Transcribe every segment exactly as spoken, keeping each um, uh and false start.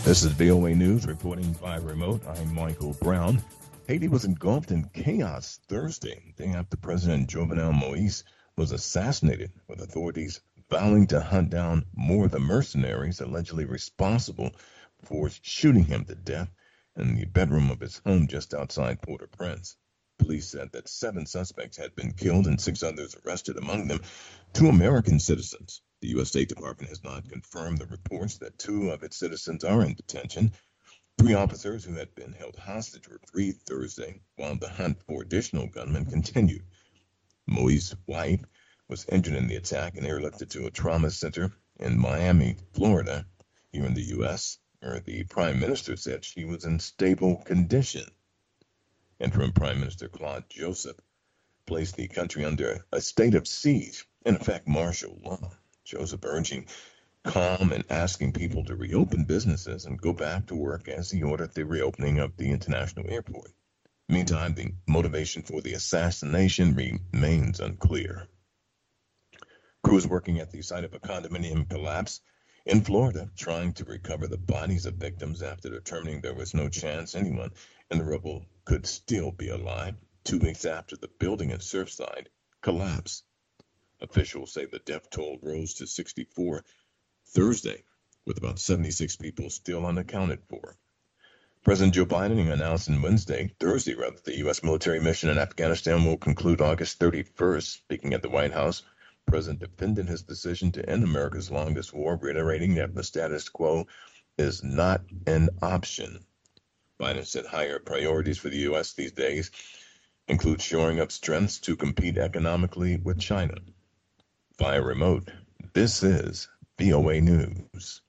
This is V O A News reporting by remote. I'm Michael Brown. Haiti was engulfed in chaos Thursday, day after President Jovenel Moise was assassinated, with authorities vowing to hunt down more of the mercenaries allegedly responsible for shooting him to death in the bedroom of his home just outside Port-au-Prince. Police said that seven suspects had been killed and six others arrested, among them two American citizens. The U S. State Department has not confirmed the reports that two of its citizens are in detention. Three officers who had been held hostage were freed Thursday, while the hunt for additional gunmen continued. Moise's wife was injured in the attack and airlifted to a trauma center in Miami, Florida. Here in the U S, where the Prime Minister said she was in stable condition. Interim Prime Minister Claude Joseph placed the country under a state of siege, in effect martial law. Joseph urging calm and asking people to reopen businesses and go back to work as he ordered the reopening of the international airport. Meantime, the motivation for the assassination remains unclear. Crews working at the site of a condominium collapse in Florida trying to recover the bodies of victims after determining there was no chance anyone in the rubble could still be alive, two weeks after the building in Surfside collapsed. Officials say the death toll rose to sixty-four Thursday, with about seventy-six people still unaccounted for. President Joe Biden announced on Wednesday, Thursday rather, the U S military mission in Afghanistan will conclude August thirty-first. Speaking at the White House, the President defended his decision to end America's longest war, reiterating that the status quo is not an option. Biden said higher priorities for the U S these days include shoring up strengths to compete economically with China. Via remote, this is V O A News.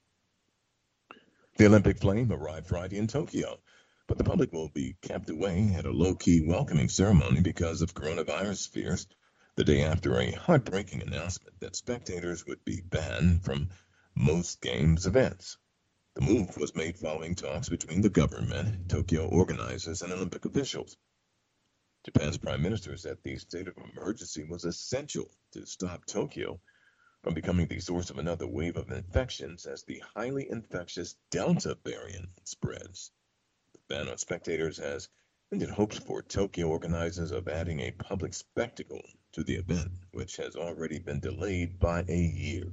The Olympic flame arrived Friday in Tokyo, but the public will be kept away at a low-key welcoming ceremony because of coronavirus fears, the day after a heartbreaking announcement that spectators would be banned from most games events. The move was made following talks between the government, Tokyo organizers, and Olympic officials. Japan's prime minister said the state of emergency was essential to stop Tokyo from becoming the source of another wave of infections as the highly infectious Delta variant spreads. The ban on spectators has ended hopes for Tokyo organizers of adding a public spectacle to the event, which has already been delayed by a year.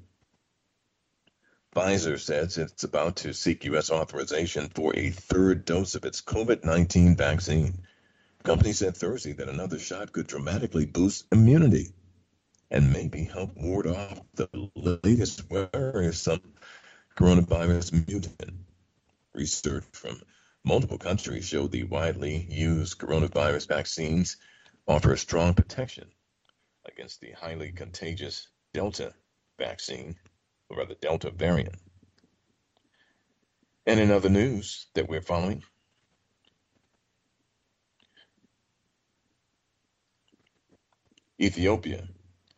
Pfizer says it's about to seek U S authorization for a third dose of its COVID nineteen vaccine. The company said Thursday that another shot could dramatically boost immunity and maybe help ward off the latest worrisome coronavirus mutant. Research from multiple countries showed the widely used coronavirus vaccines offer strong protection against the highly contagious Delta vaccine, or rather Delta variant. And in other news that we're following, Ethiopia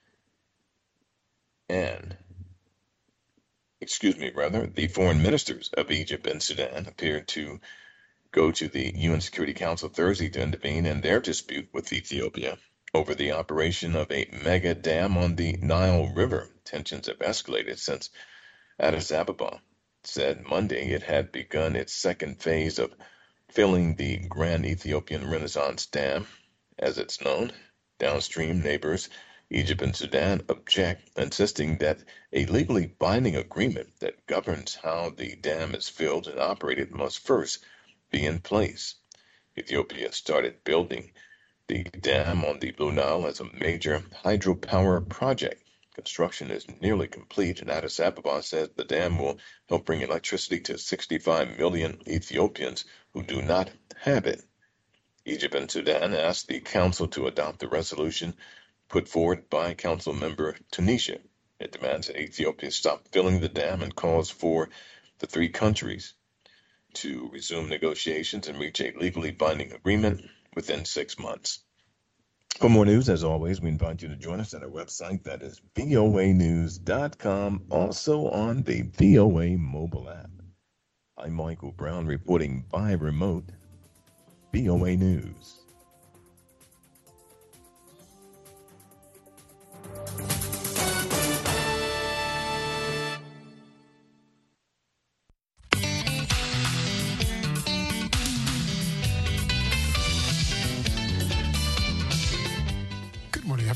and, excuse me, rather, the foreign ministers of Egypt and Sudan appeared to go to the U N Security Council Thursday to intervene in their dispute with Ethiopia over the operation of a mega dam on the Nile River. Tensions have escalated since Addis Ababa said Monday it had begun its second phase of filling the Grand Ethiopian Renaissance Dam, as it's known. Downstream neighbors Egypt and Sudan object, insisting that a legally binding agreement that governs how the dam is filled and operated must first be in place. Ethiopia started building the dam on the Blue Nile as a major hydropower project. Construction is nearly complete, and Addis Ababa says the dam will help bring electricity to sixty-five million Ethiopians who do not have it. Egypt and Sudan asked the council to adopt the resolution put forward by council member Tunisia. It demands that Ethiopia stop filling the dam and calls for the three countries to resume negotiations and reach a legally binding agreement within six months. For more news, as always, we invite you to join us at our website, that is V O A news dot com, also on the V O A mobile app. I'm Michael Brown reporting by remote, V O A News.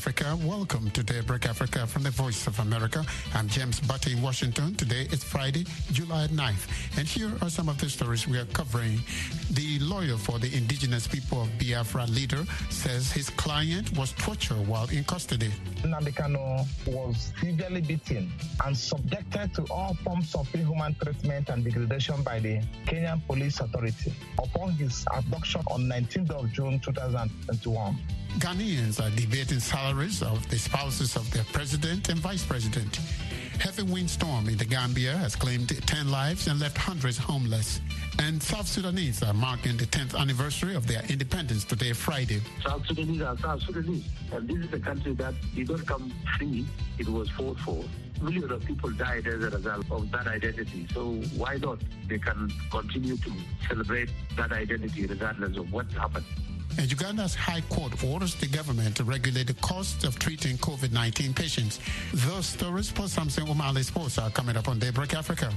Africa. Welcome to Daybreak Africa from the Voice of America. I'm James Butte in Washington. Today is Friday, July ninth. And here are some of the stories we are covering. The lawyer for the indigenous people of Biafra leader says his client was tortured while in custody. Nnamdi Kanu was severely beaten and subjected to all forms of inhuman treatment and degradation by the Kenyan Police Authority upon his abduction on nineteenth of June two thousand twenty-one. Ghanaians are debating salaries of the spouses of their president and vice president. Heavy windstorm in the Gambia has claimed ten lives and left hundreds homeless. And South Sudanese are marking the tenth anniversary of their independence today, Friday. South Sudanese are South Sudanese. And this is a country that did not come free. It was fought for. Millions of people died as a result of that identity. So why not? They can continue to celebrate that identity regardless of what happened. And Uganda's High Court orders the government to regulate the cost of treating COVID nineteen patients. Those stories plus Samson Umali Sports are coming up on Daybreak Africa.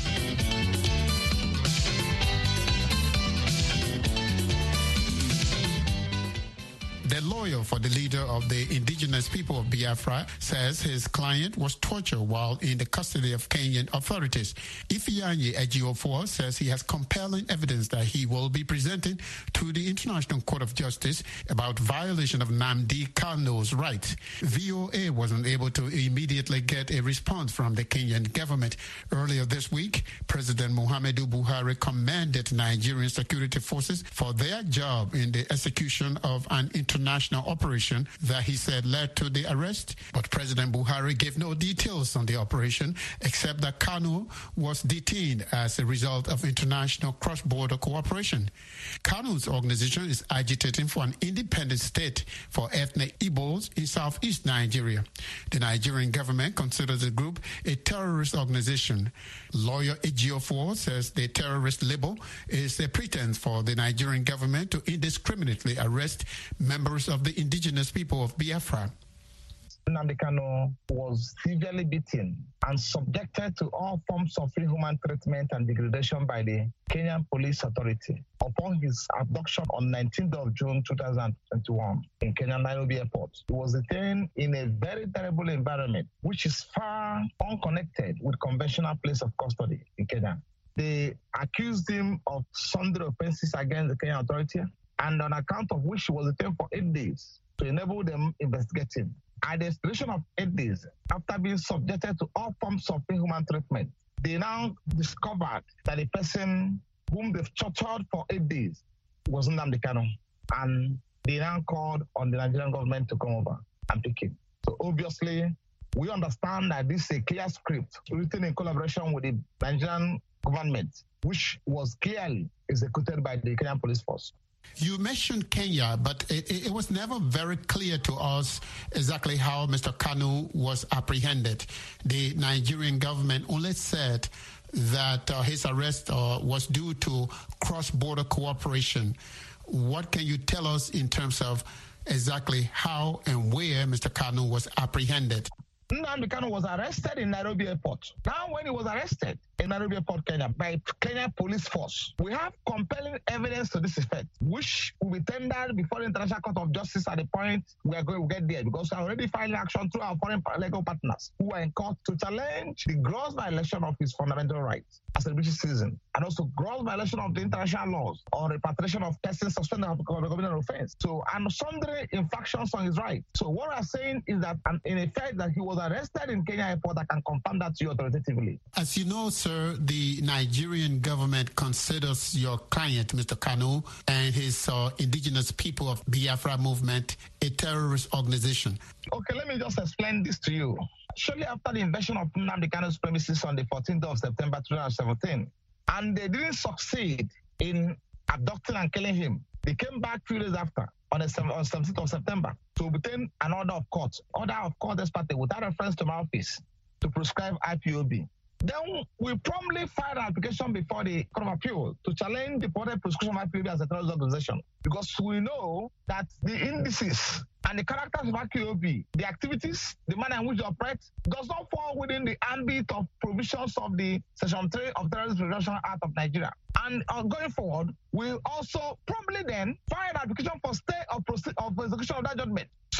The lawyer for the leader of the indigenous people of Biafra says his client was tortured while in the custody of Kenyan authorities. Ifeanyi Ejiofor says he has compelling evidence that he will be presenting to the International Court of Justice about violation of Nnamdi Kanu's rights. V O A wasn't able to immediately get a response from the Kenyan government. Earlier this week, President Muhammadu Buhari commended Nigerian security forces for their job in the execution of an international National operation that he said led to the arrest. But President Buhari gave no details on the operation except that Kanu was detained as a result of international cross-border cooperation. Kanu's organization is agitating for an independent state for ethnic Igbos in southeast Nigeria. The Nigerian government considers the group a terrorist organization. Lawyer Ejiofor says the terrorist label is a pretense for the Nigerian government to indiscriminately arrest members of the indigenous people of Biafra. Nnamdi Kanu was severely beaten and subjected to all forms of inhuman treatment and degradation by the Kenyan Police Authority upon his abduction on nineteenth of June two thousand twenty-one in Kenya Nairobi Airport. He was detained in a very terrible environment, which is far unconnected with conventional place of custody in Kenya. They accused him of sundry offenses against the Kenyan Authority, and on account of which he was detained for eight days to enable them investigating. At the expiration of eight days, after being subjected to all forms of inhuman treatment, they now discovered that the person whom they've tortured for eight days was Nnamdi Kanu. And they now called on the Nigerian government to come over and pick him. So obviously, we understand that this is a clear script written in collaboration with the Nigerian government, which was clearly executed by the Kenyan Police Force. You mentioned Kenya, but it, it was never very clear to us exactly how Mister Kanu was apprehended. The Nigerian government only said that uh, his arrest uh, was due to cross-border cooperation. What can you tell us in terms of exactly how and where Mister Kanu was apprehended? Nnamdi Kanu was arrested in Nairobi Airport. Now, when he was arrested in Nairobi Airport, Kenya, by Kenya Police Force, we have compelling evidence to this effect, which will be tendered before the International Court of Justice at the point we are going to get there, because we are already filing action through our foreign legal partners who are in court to challenge the gross violation of his fundamental rights as a British citizen, and also gross violation of the international laws on repatriation of persons suspended of committing an offense. So, and sundry infractions on his rights. So, what I'm saying is that, um, in effect, that he was arrested in Kenya Airport. I can confirm that to you authoritatively. As you know, sir, the Nigerian government considers your client, Mister Kanu, and his uh, indigenous people of Biafra movement a terrorist organization. Okay, let me just explain this to you. Shortly after the invasion of Nnamdi Kanu's premises on the fourteenth of September two thousand seventeen, and they didn't succeed in abducting and killing him, they came back few days after, on the seventeenth of September, to obtain an order of court, order of court as party without reference to my office, to prescribe I P O B. Then we promptly filed an application before the Court of Appeal to challenge the purported prescription of I P O B as a terrorist organization, because we know that the indices and the characters of I P O B, the activities, the manner in which they operate, does not fall within the ambit of provisions of the Section three of Terrorist Prevention Act of Nigeria. And uh, going forward, we'll also promptly then file an application for stay of, of execution of that judgment. So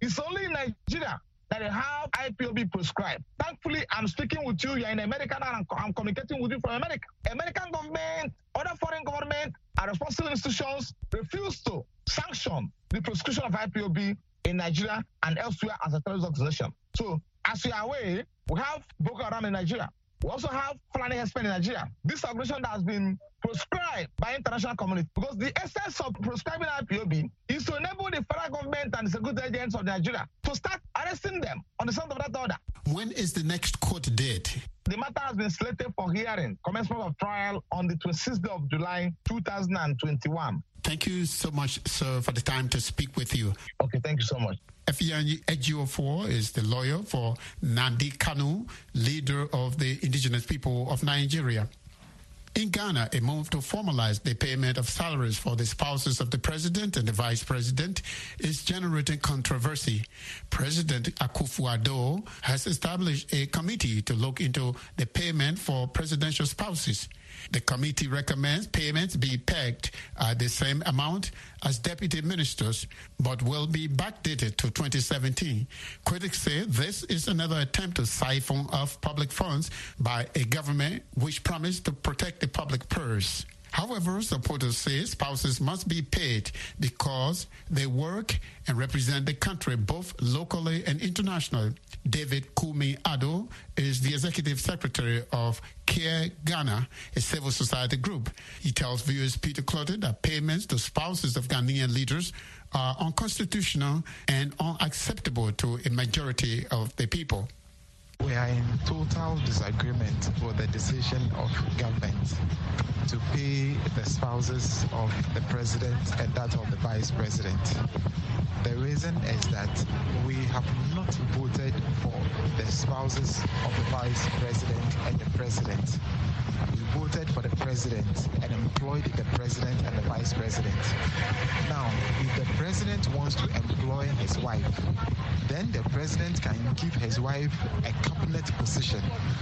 It's only in Nigeria that they have I P O B prescribed. Thankfully, I'm speaking with you. You're in America and I'm, I'm communicating with you from America. American government, other foreign government, and responsible institutions refuse to sanction the prescription of I P O B in Nigeria and elsewhere as a terrorist organization. So, as you are aware, we have Boko Haram in Nigeria. We also have Fulani Herdsmen in Nigeria. This organization that has been prescribed by international community, because the essence of prescribing I P O B is to enable the federal government and the security agents of Nigeria to start arresting them on the sound of that order. When is the next court date? The matter has been slated for hearing, commencement of trial on the twenty-sixth of July, two thousand twenty-one. Thank you so much, sir, for the time to speak with you. Okay, thank you so much. Effianyi Ejiofor is the lawyer for Nnamdi Kanu, leader of the indigenous people of Nigeria. In Ghana, a move to formalize the payment of salaries for the spouses of the president and the vice president is generating controversy. President Akufo-Addo has established a committee to look into the payment for presidential spouses. The committee recommends payments be pegged at the same amount as deputy ministers, but will be backdated to twenty seventeen. Critics say this is another attempt to siphon off public funds by a government which promised to protect the public purse. However, supporters say spouses must be paid because they work and represent the country both locally and internationally. David Kumi Addo is the executive secretary of Care Ghana, a civil society group. He tells viewers Peter Clotet that payments to spouses of Ghanaian leaders are unconstitutional and unacceptable to a majority of the people. We are in total disagreement with the decision of government to pay the spouses of the president and that of the vice president. The reason is that we have not voted for the spouses of the vice president and the president. We voted for the president and employed the president and the vice president. Now, if the president wants to employ his wife, then the president can give his wife a cabinet position.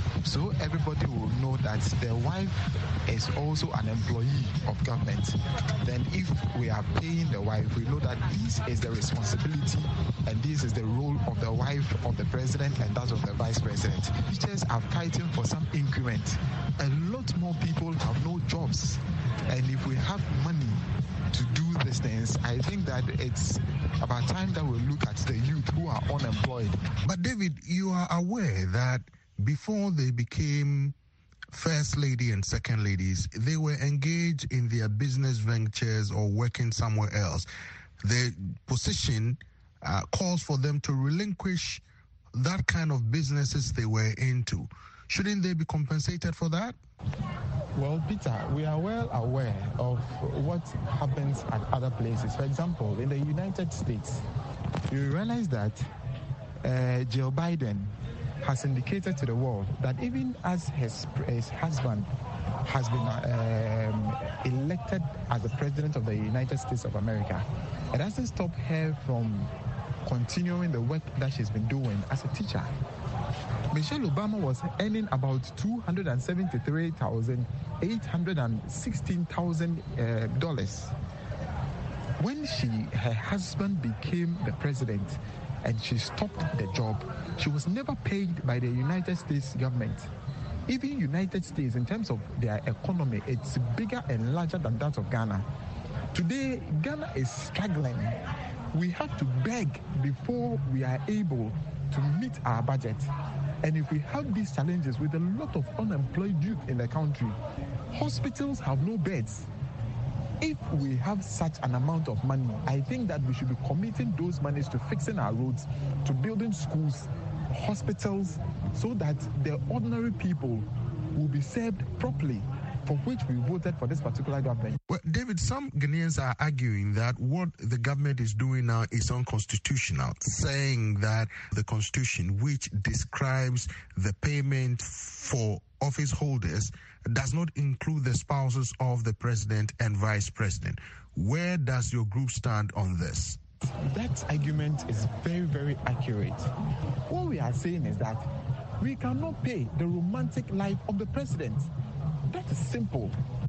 So everybody will know that the wife is also an employee of government. Then if we are paying the wife, we know that this is the responsibility and this is the role of the wife of the president and that of the vice president. Teachers are fighting for some increment. A lot more people have no jobs. And if we have money to do these things, I think that it's about time that we look at the youth who are unemployed. But David, you are aware that before they became first lady and second ladies, they were engaged in their business ventures or working somewhere else. Their position uh, calls for them to relinquish that kind of businesses they were into. Shouldn't they be compensated for that? Well, Peter, we are well aware of what happens at other places. For example, in the United States, you realize that uh, Joe Biden has indicated to the world that even as his, his husband has been um, elected as the president of the United States of America, it doesn't stop her from continuing the work that she's been doing as a teacher. Michelle Obama was earning about two hundred seventy-three thousand eight hundred sixteen dollars. When she, her husband became the president and she stopped the job, she was never paid by the United States government. Even United States, in terms of their economy, it's bigger and larger than that of Ghana. Today, Ghana is struggling. We have to beg before we are able to meet our budget. And if we have these challenges with a lot of unemployed youth in the country, hospitals have no beds. If we have such an amount of money, I think that we should be committing those monies to fixing our roads, to building schools, hospitals, so that the ordinary people will be served properly, for which we voted for this particular government. Well, David, some Ghanaians are arguing that what the government is doing now is unconstitutional, saying that the Constitution, which describes the payment for office holders, does not include the spouses of the president and vice president. Where does your group stand on this? That argument is very, very accurate. What we are saying is that we cannot pay the romantic life of the president. That is simple.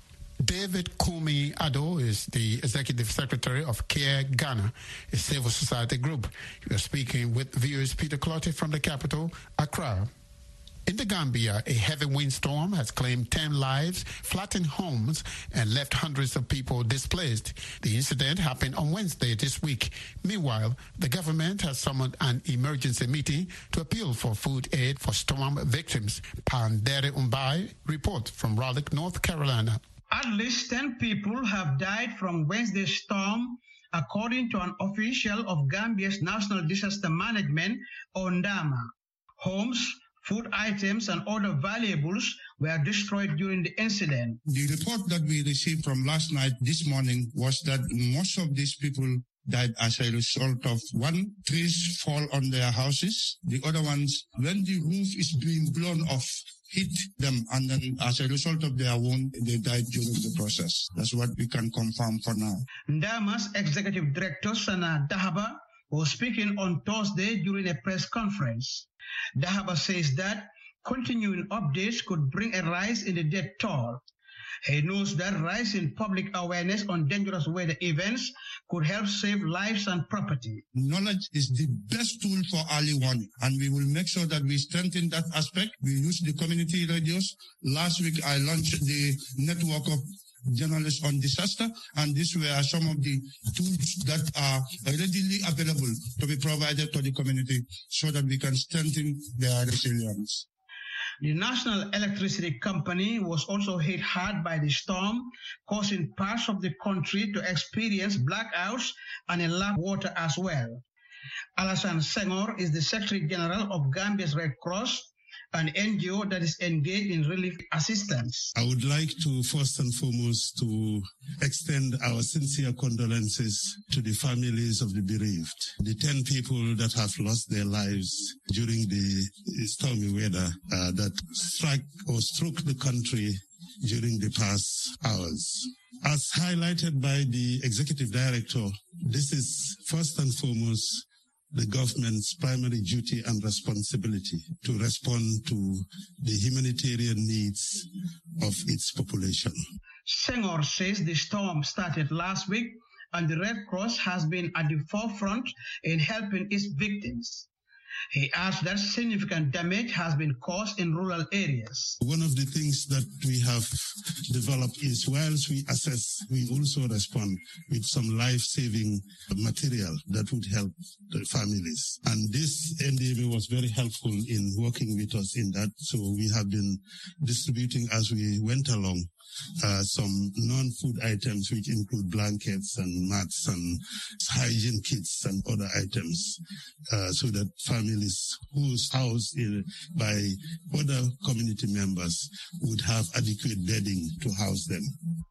David Kumi Ado is the Executive Secretary of CARE Ghana, a civil society group. We are speaking with V O A's Peter Clottey from the capital, Accra. In the Gambia, a heavy windstorm has claimed ten lives, flattened homes, and left hundreds of people displaced. The incident happened on Wednesday this week. Meanwhile, the government has summoned an emergency meeting to appeal for food aid for storm victims. Pandere Umbai reports from Raleigh, North Carolina. At least ten people have died from Wednesday's storm, according to an official of Gambia's National Disaster Management, ONDAMA. Homes, food items, and other valuables were destroyed during the incident. The report that we received from last night, this morning, was that most of these people died as a result of, one, trees fall on their houses. The other ones, when the roof is being blown off, hit them, and then as a result of their wound, they died during the process. That's what we can confirm for now. Ndama's Executive Director, Sana Dahaba, was speaking on Thursday during a press conference. Dahaba says that continuing updates could bring a rise in the death toll. He knows that rise in public awareness on dangerous weather events could help save lives and property. Knowledge is the best tool for early warning, and we will make sure that we strengthen that aspect. We use the community radios. Last week, I launched the network of journalists on disaster, and these were some of the tools that are readily available to be provided to the community so that we can strengthen their resilience. The National Electricity Company was also hit hard by the storm, causing parts of the country to experience blackouts and a lack of water as well. Alassane Senghor is the Secretary General of Gambia's Red Cross, an N G O that is engaged in relief assistance. I would like to first and foremost to extend our sincere condolences to the families of the bereaved, the ten people that have lost their lives during the stormy weather uh, that struck or struck the country during the past hours. As highlighted by the Executive Director, this is first and foremost the government's primary duty and responsibility to respond to the humanitarian needs of its population. Senghor says the storm started last week and the Red Cross has been at the forefront in helping its victims. He adds that significant damage has been caused in rural areas. One of the things that we have developed is whilst we assess, we also respond with some life-saving material that would help the families. And this N D M A was very helpful in working with us in that. So we have been distributing as we went along Uh, some non-food items, which include blankets and mats and hygiene kits and other items, uh, so that families whose house is by other community members would have adequate bedding to house them.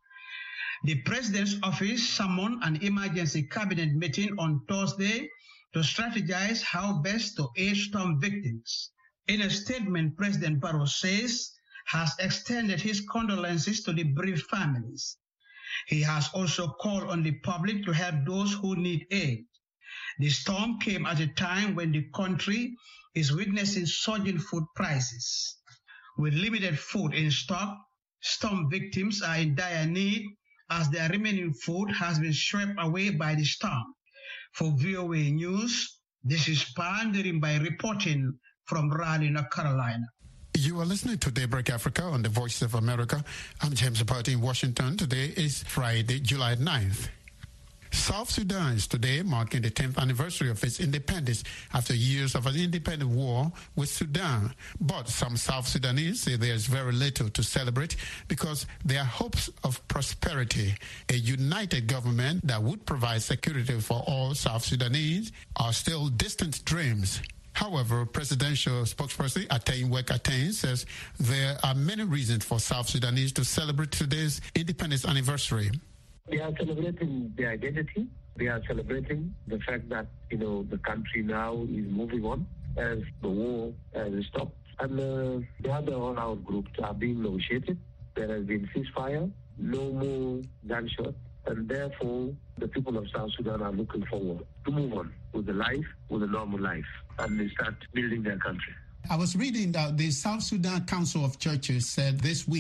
The President's office summoned an emergency cabinet meeting on Thursday to strategize how best to aid storm victims. In a statement, President Barrow says has extended his condolences to the bereaved families. He has also called on the public to help those who need aid. The storm came at a time when the country is witnessing surging food prices. With limited food in stock, storm victims are in dire need as their remaining food has been swept away by the storm. For V O A News, this is Pandering by reporting from Raleigh, North Carolina. You are listening to Daybreak Africa on the Voice of America. I'm James Party in Washington. Today is Friday, July ninth. South Sudan is today marking the tenth anniversary of its independence after years of an independent war with Sudan. But some South Sudanese say there's very little to celebrate because their hopes of prosperity, a united government that would provide security for all South Sudanese, are still distant dreams. However, presidential spokesperson Atain Wek Atain says there are many reasons for South Sudanese to celebrate today's independence anniversary. They are celebrating their identity. They are celebrating the fact that, you know, the country now is moving on as the war has stopped. And uh, the other all-out groups are being negotiated. There has been ceasefire, no more gunshot. And therefore, the people of South Sudan are looking forward to move on with the life, with a normal life, and they start building their country. I was reading that the South Sudan Council of Churches said this week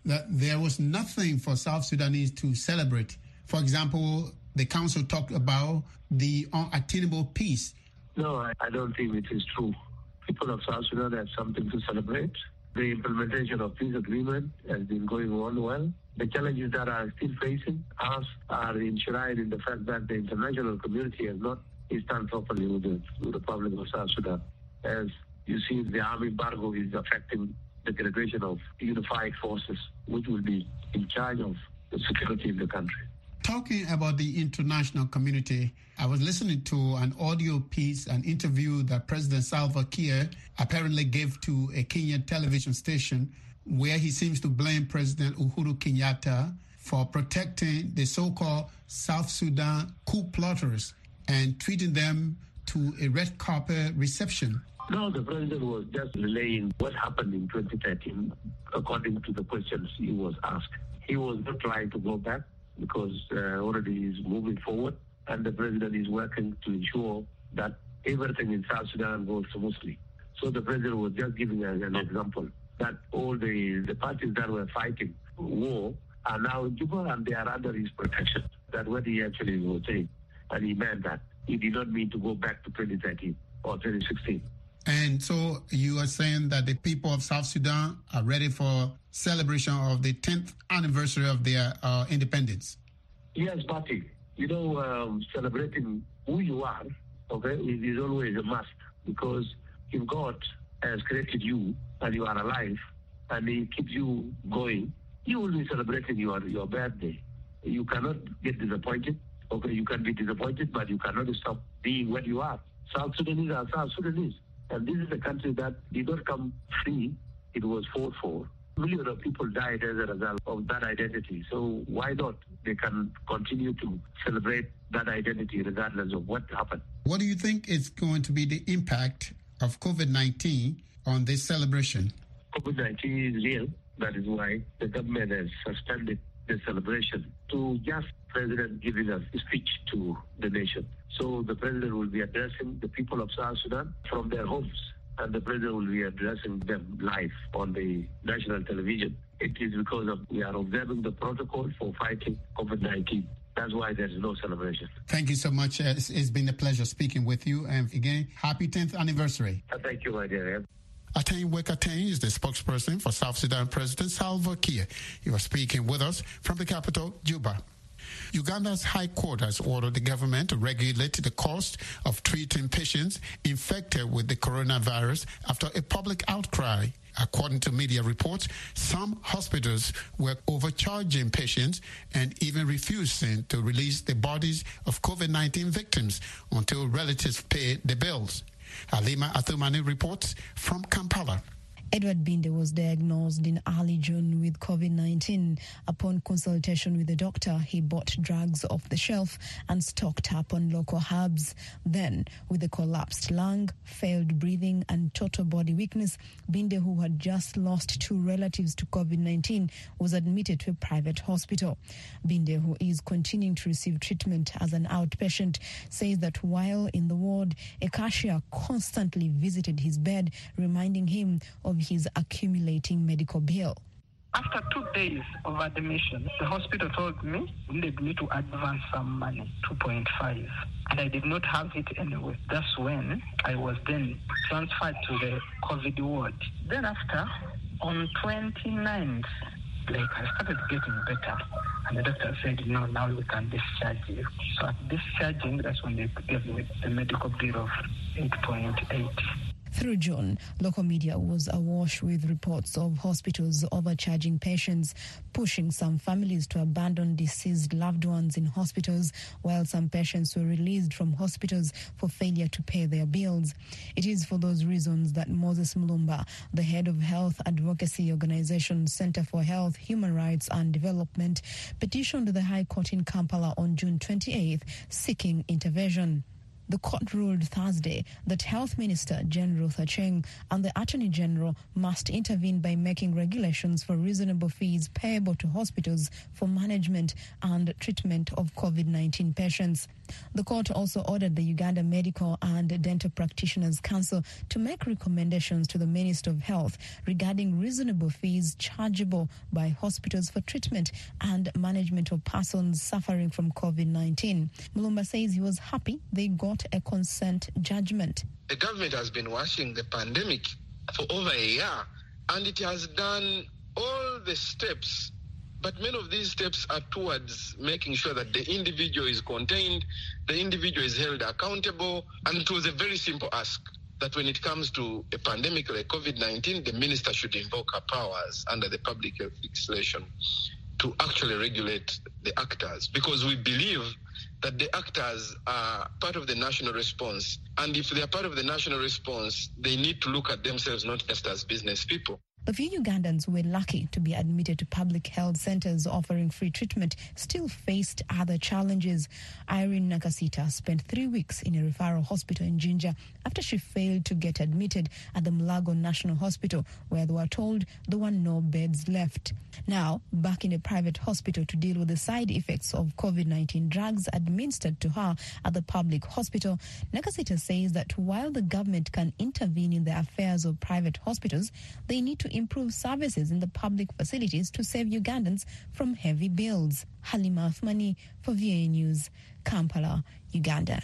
that there was nothing for South Sudanese to celebrate. For example, the council talked about the unattainable peace. No, I, I don't think it is true. People of South Sudan have something to celebrate. The implementation of peace agreement has been going on well. The challenges that are still facing us are enshrined in the fact that the international community has not stand properly with the, with the Republic of South Sudan. As you see, the army embargo is affecting the creation of unified forces, which will be in charge of the security in the country. Talking about the international community, I was listening to an audio piece, an interview that President Salva Kiir apparently gave to a Kenyan television station, where he seems to blame President Uhuru Kenyatta for protecting the so-called South Sudan coup plotters and treating them to a red carpet reception. No, the president was just relaying what happened in twenty thirteen according to the questions he was asked. He was not trying to go back because uh, already he's moving forward, and the president is working to ensure that everything in South Sudan goes smoothly. So the president was just giving us an example that all the, the parties that were fighting war are now in Juba and they are under his protection. That's what he actually was saying. And he meant that. He did not mean to go back to twenty thirteen or twenty sixteen. And so you are saying that the people of South Sudan are ready for celebration of the tenth anniversary of their uh, independence? Yes, Bati. You know, um, celebrating who you are, okay, is, is always a must, because if God has created you and you are alive and he keeps you going, you will be celebrating your, your birthday. You cannot get disappointed. Okay, you can be disappointed, but you cannot stop being what you are. South Sudanese are South Sudanese. And this is a country that did not come free. It was fought for. Millions of people died as a result of that identity. So why not? They can continue to celebrate that identity regardless of what happened. What do you think is going to be the impact of COVID nineteen on this celebration? COVID nineteen is real. That is why the government has suspended the celebration to just President giving a speech to the nation. So the president will be addressing the people of South Sudan from their homes, and the president will be addressing them live on the national television. It is because of we are observing the protocol for fighting COVID nineteen. That's why there is no celebration. Thank you so much. It's, it's been a pleasure speaking with you. And again, happy tenth anniversary. Thank you, my dear. Ateng Wekateng is the spokesperson for South Sudan President Salva Kiir. He was speaking with us from the capital, Juba. Uganda's High Court has ordered the government to regulate the cost of treating patients infected with the coronavirus after a public outcry. According to media reports, some hospitals were overcharging patients and even refusing to release the bodies of COVID nineteen victims until relatives paid the bills. Halima Athumani reports from Kampala. Edward Binde was diagnosed in early June with COVID nineteen. Upon consultation with the doctor, he bought drugs off the shelf and stocked up on local herbs. Then, with a collapsed lung, failed breathing and total body weakness, Binde, who had just lost two relatives to COVID nineteen, was admitted to a private hospital. Binde, who is continuing to receive treatment as an outpatient, says that while in the ward, a cashier constantly visited his bed, reminding him of his accumulating medical bill. After two days of admission, the hospital told me we needed me to advance some money, two point five, and I did not have it anyway. That's when I was then transferred to the COVID ward. Then after, on twenty-ninth, like I started getting better, and the doctor said, no, now we can discharge you. So at discharging, that's when they gave me the medical bill of eight point eight. Through June, local media was awash with reports of hospitals overcharging patients, pushing some families to abandon deceased loved ones in hospitals, while some patients were released from hospitals for failure to pay their bills. It is for those reasons that Moses Mulumba, the head of health advocacy organization Center for Health, Human Rights and Development, petitioned the High Court in Kampala on June twenty-eighth, seeking intervention. The court ruled Thursday that Health Minister Jane Ruth Acheng and the Attorney General must intervene by making regulations for reasonable fees payable to hospitals for management and treatment of COVID nineteen patients. The court also ordered the Uganda Medical and Dental Practitioners Council to make recommendations to the Minister of Health regarding reasonable fees chargeable by hospitals for treatment and management of persons suffering from COVID nineteen. Mulumba says he was happy they got a consent judgment. The government has been watching the pandemic for over a year, and it has done all the steps. But many of these steps are towards making sure that the individual is contained, the individual is held accountable, and it was a very simple ask that when it comes to a pandemic like COVID nineteen, the minister should invoke her powers under the public health legislation to actually regulate the actors, because we believe that the actors are part of the national response. And if they are part of the national response, they need to look at themselves not just as business people. The few Ugandans who were lucky to be admitted to public health centres offering free treatment still faced other challenges. Irene Nakasita spent three weeks in a referral hospital in Jinja after she failed to get admitted at the Mulago National Hospital, where they were told there were no beds left. Now, back in a private hospital to deal with the side effects of COVID nineteen drugs administered to her at the public hospital, Nakasita says that while the government can intervene in the affairs of private hospitals, they need to improve services in the public facilities to save Ugandans from heavy bills. Halima Athmani for V A News, Kampala, Uganda.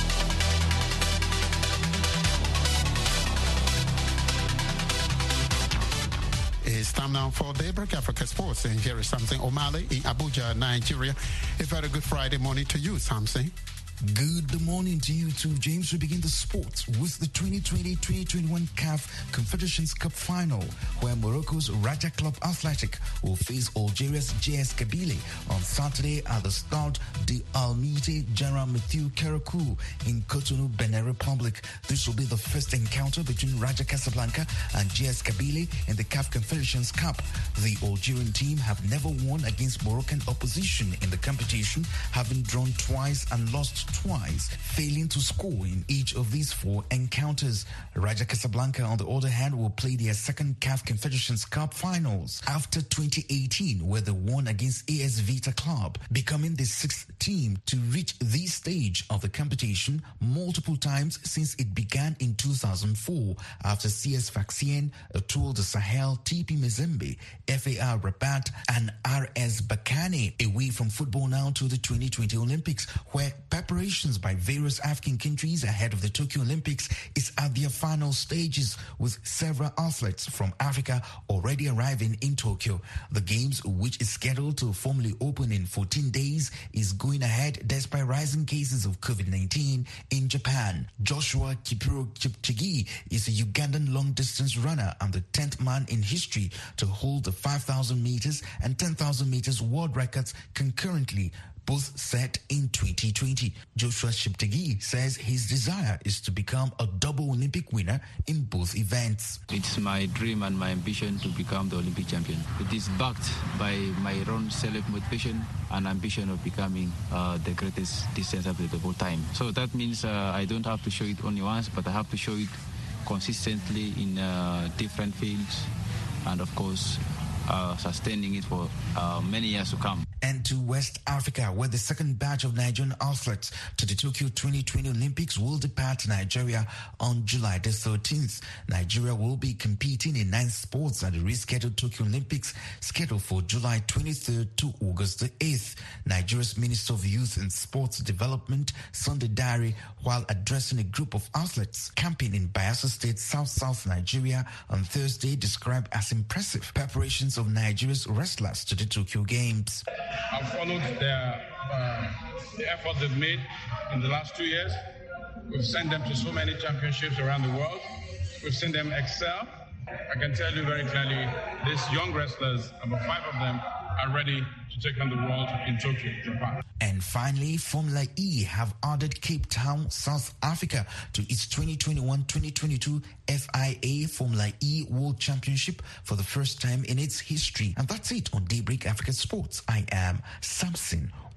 It's time now for Daybreak Africa Sports, and here is Samson Omale in Abuja, Nigeria. A very good Friday morning to you, Samson. Good morning to you too, James. We begin the sports with the twenty twenty twenty twenty-one C A F Confederations Cup final, where Morocco's Raja Club Athletic will face Algeria's J S Kabylie on Saturday at the Stade de Almite General Mathieu Karakou in Cotonou, Benin Republic. This will be the first encounter between Raja Casablanca and J S Kabylie in the C A F Confederations Cup. The Algerian team have never won against Moroccan opposition in the competition, having drawn twice and lost twice, failing to score in each of these four encounters. Raja Casablanca, on the other hand, will play their second C A F Confederations Cup finals after twenty eighteen, where they won against A S Vita Club, becoming the sixth team to reach this stage of the competition multiple times since it began in two thousand four after C S Sfaxien, Etoile du Sahel, T P Mazembe, F A R Rabat, and R S Berkane. Away from football now to the twenty twenty Olympics, where preparations by various African countries ahead of the Tokyo Olympics is at their final stages, with several athletes from Africa already arriving in Tokyo. The Games, which is scheduled to formally open in fourteen days, is going ahead despite rising cases of COVID nineteen in Japan. Joshua Kipiro Kipchigi is a Ugandan long-distance runner and the tenth man in history to hold the five thousand meters and ten thousand meters world records concurrently, both set in twenty twenty. Joshua Cheptegei says his desire is to become a double Olympic winner in both events. It's my dream and my ambition to become the Olympic champion. It is backed by my own self-motivation and ambition of becoming uh, the greatest distance athlete of all time. So that means uh, I don't have to show it only once, but I have to show it consistently in uh, different fields, and of course Uh, sustaining it for uh, many years to come. And to West Africa, where the second batch of Nigerian athletes to the Tokyo twenty twenty Olympics will depart to Nigeria on July the thirteenth. Nigeria will be competing in nine sports at the rescheduled Tokyo Olympics, scheduled for July twenty-third to August the eighth. Nigeria's Minister of Youth and Sports Development, Sunday Dare, while addressing a group of athletes camping in Bayelsa State, South-South Nigeria on Thursday, described as impressive preparations of Nigeria's wrestlers to the Tokyo Games. I've followed their, uh, the effort they've made in the last two years. We've sent them to so many championships around the world. We've seen them excel. I can tell you very clearly, these young wrestlers, about five of them, are ready to take on the world in Tokyo, Japan. And finally, Formula E have added Cape Town, South Africa to its twenty twenty-one twenty twenty-two F I A Formula E World Championship for the first time in its history. And that's it on Daybreak Africa Sports. I am Samson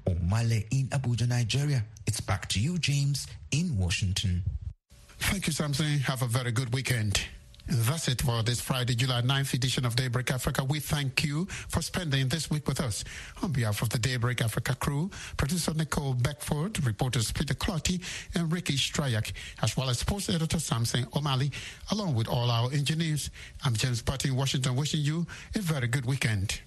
Omale in Abuja, Nigeria. It's back to you, James, in Washington. Thank you, Samson. Have a very good weekend. And that's it for this Friday, July ninth edition of Daybreak Africa. We thank you for spending this week with us. On behalf of the Daybreak Africa crew, producer Nicole Beckford, reporters Peter Clotty and Ricky Stryak, as well as sports editor Samson O'Malley, along with all our engineers, I'm James Butty in Washington, wishing you a very good weekend.